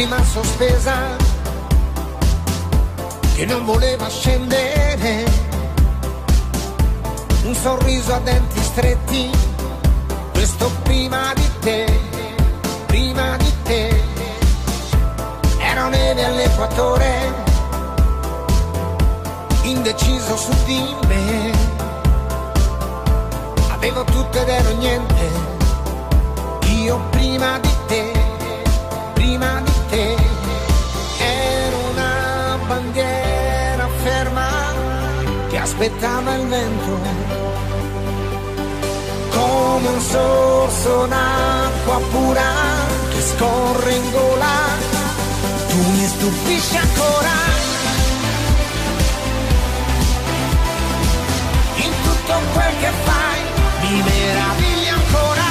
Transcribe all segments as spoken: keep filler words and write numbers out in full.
lacrima sospesa che non voleva scendere, un sorriso a denti stretti, questo prima di te, prima di te. Ero neve all'equatore, indeciso su di me, avevo tutto ed ero niente, io prima di te, prima di te. Ero una bandiera ferma che aspettava il vento, come un sorso d'acqua pura che scorre in gola. Tu mi stupisci ancora, in tutto quel che fai mi meravigli ancora.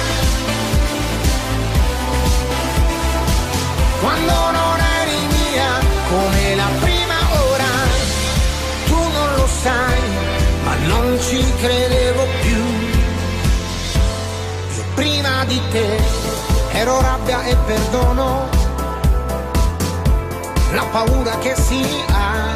Quando non eri mia come la prima ora, tu non lo sai, ma non ci credevo più. Io prima di te ero rabbia e perdono, la paura che si ha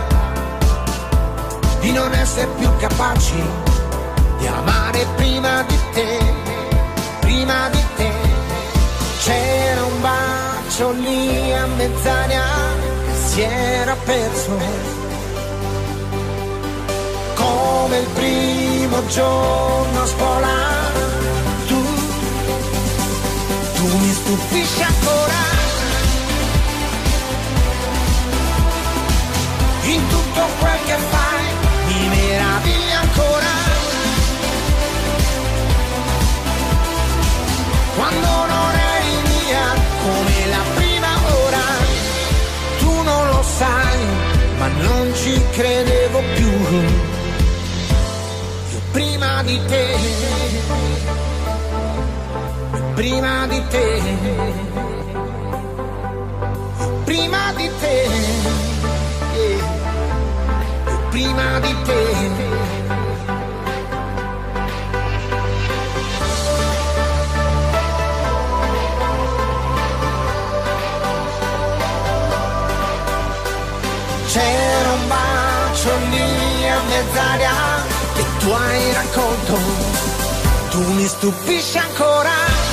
di non essere più capaci di amare prima di te, prima di te. C'era un bacio lì a mezz'aria che si era perso, come il primo giorno a scuola. Tu, tu mi stupisci ancora, in tutto quel che fai mi meraviglia ancora. Quando non eri mia come la prima ora, tu non lo sai, ma non ci credevo più. Io prima di te, prima di te, prima di te, prima di te. C'era un bacio lì a mezz'aria che tu hai raccolto, tu mi stupisci ancora,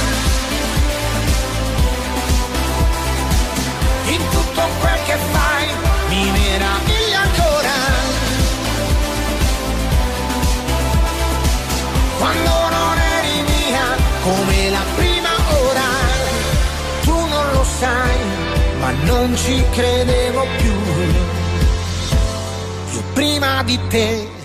in tutto quel che fai mi meraviglia ancora. Quando non eri mia come la prima ora, tu non lo sai, ma non ci credevo più. Io prima di te